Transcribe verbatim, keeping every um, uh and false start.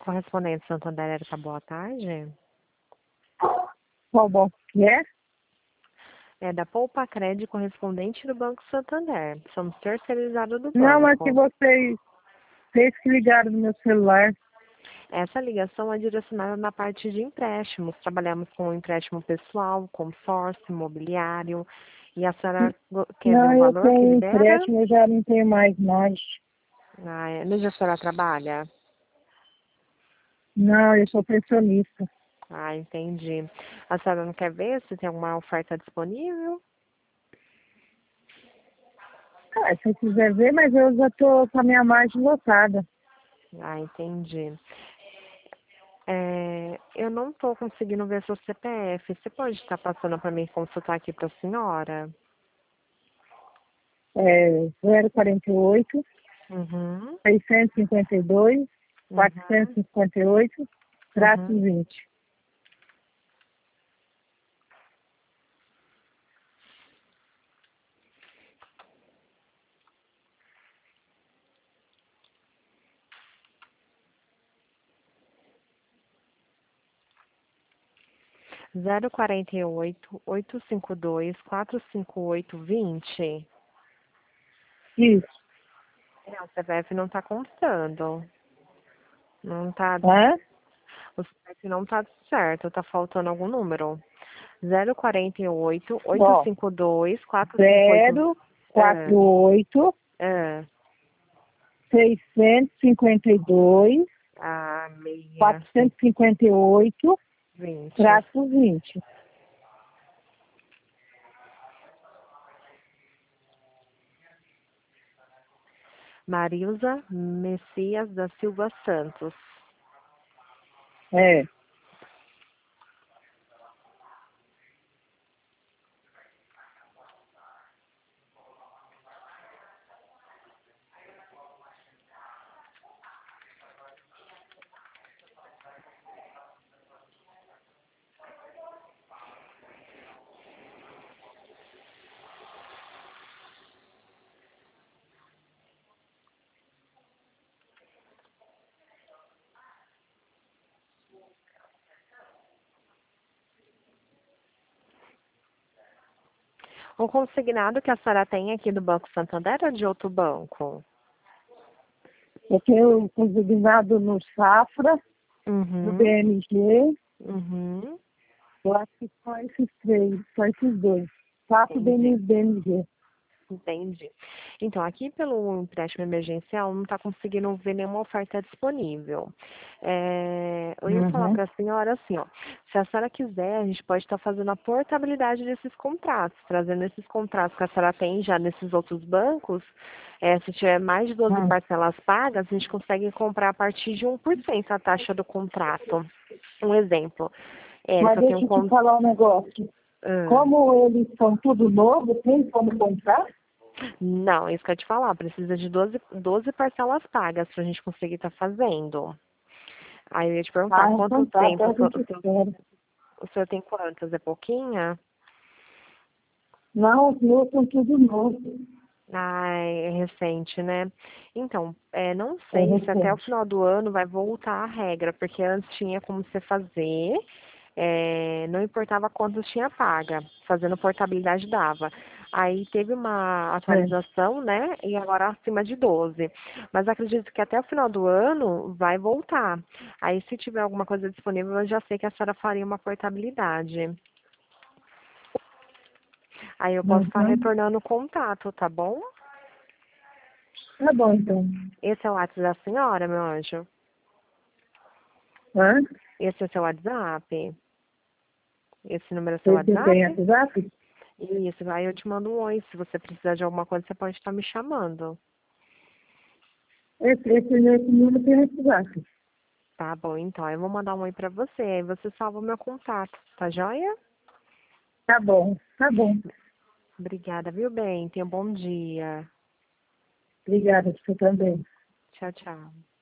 Correspondente Santander, Érica, boa tarde. Qual banco que é? É da Poupa Crédito, correspondente do Banco Santander. Somos terceirizados do banco. Não, mas que vocês, vocês que ligaram no meu celular. Essa ligação é direcionada na parte de empréstimos. Trabalhamos com empréstimo pessoal, consórcio, imobiliário. E a senhora go- quer ver Não, o eu valor que tenho libera? empréstimo, eu já não tenho mais nós. Ah, é. Onde a senhora trabalha? Não, eu sou pensionista. Ah, entendi. A senhora não quer ver se tem alguma oferta disponível? Ah, se você quiser ver, mas eu já tô com a minha margem lotada. Ah, entendi. É, eu não estou conseguindo ver seu C P F. Você pode estar passando para mim consultar aqui para a senhora? É zero quarenta e oito, Uhum, seiscentos e cinquenta e dois, quatrocentos uhum, e cinquenta e oito, traço uhum. vinte. zero quarenta e oito, oito cinco dois, quatro cinco oito, vinte. Isso. Não, o C P F não está constando. Não tá, Hã? o C P F não está certo, está faltando algum número. zero quarenta e oito, oito Ó, cinco dois, quatro cinco oito. zero É, quarenta e oito, é. seiscentos e cinquenta e dois, Ah, meia, quatrocentos e cinquenta e oito, vinte. traço vinte. Marilza Messias da Silva Santos. É. O consignado que a senhora tem aqui do Banco Santander ou de outro banco? Eu tenho consignado no Safra, no Uhum, B M G, uhum, eu acho que só esses três, só esses dois. Safra e entendi. B M G. Entendi. Então, aqui pelo empréstimo emergencial, não está conseguindo ver nenhuma oferta disponível. É, eu ia falar Uhum. para a senhora assim, ó, se a senhora quiser, a gente pode estar fazendo a portabilidade desses contratos, trazendo esses contratos que a senhora tem já nesses outros bancos. É, se tiver mais de doze Hum. parcelas pagas, a gente consegue comprar a partir de um por cento a taxa do contrato. Um exemplo. É, se Mas eu tenho um deixa eu te con- falar um negócio. ah. Como eles são tudo novo, tem como comprar? Não, isso que eu ia te falar, precisa de doze doze parcelas pagas para a gente conseguir estar fazendo. Aí eu ia te perguntar, Ah, quanto então tá, tempo, então o a senhor, gente o senhor, espera. o senhor tem quantas? É pouquinha? Não, os meus são tudo novo. Ai, é recente, né? Então, é, não É sei se até o recente. final do ano vai voltar a regra, porque antes tinha como você fazer, é, não importava quantos tinha paga, fazendo portabilidade dava. Aí teve uma É. atualização, né? E agora acima de doze. Mas acredito que até o final do ano vai voltar. Aí se tiver alguma coisa disponível, eu já sei que a senhora faria uma portabilidade. Aí eu posso estar Uhum. retornando o contato, tá bom? Tá bom, então. Esse é o WhatsApp da senhora, meu anjo? Hã? Esse é o seu WhatsApp? Esse número é seu Você tem WhatsApp? WhatsApp? Isso, aí eu te mando um oi. Se você precisar de alguma coisa, você pode estar me chamando. Esse, esse, esse número tem WhatsApp. Tá bom, então. Eu vou mandar um oi pra você. Aí você salva o meu contato, tá joia? Tá bom, tá bom. Obrigada, viu, bem? Tenha um bom dia. Obrigada, você também. Tchau, tchau.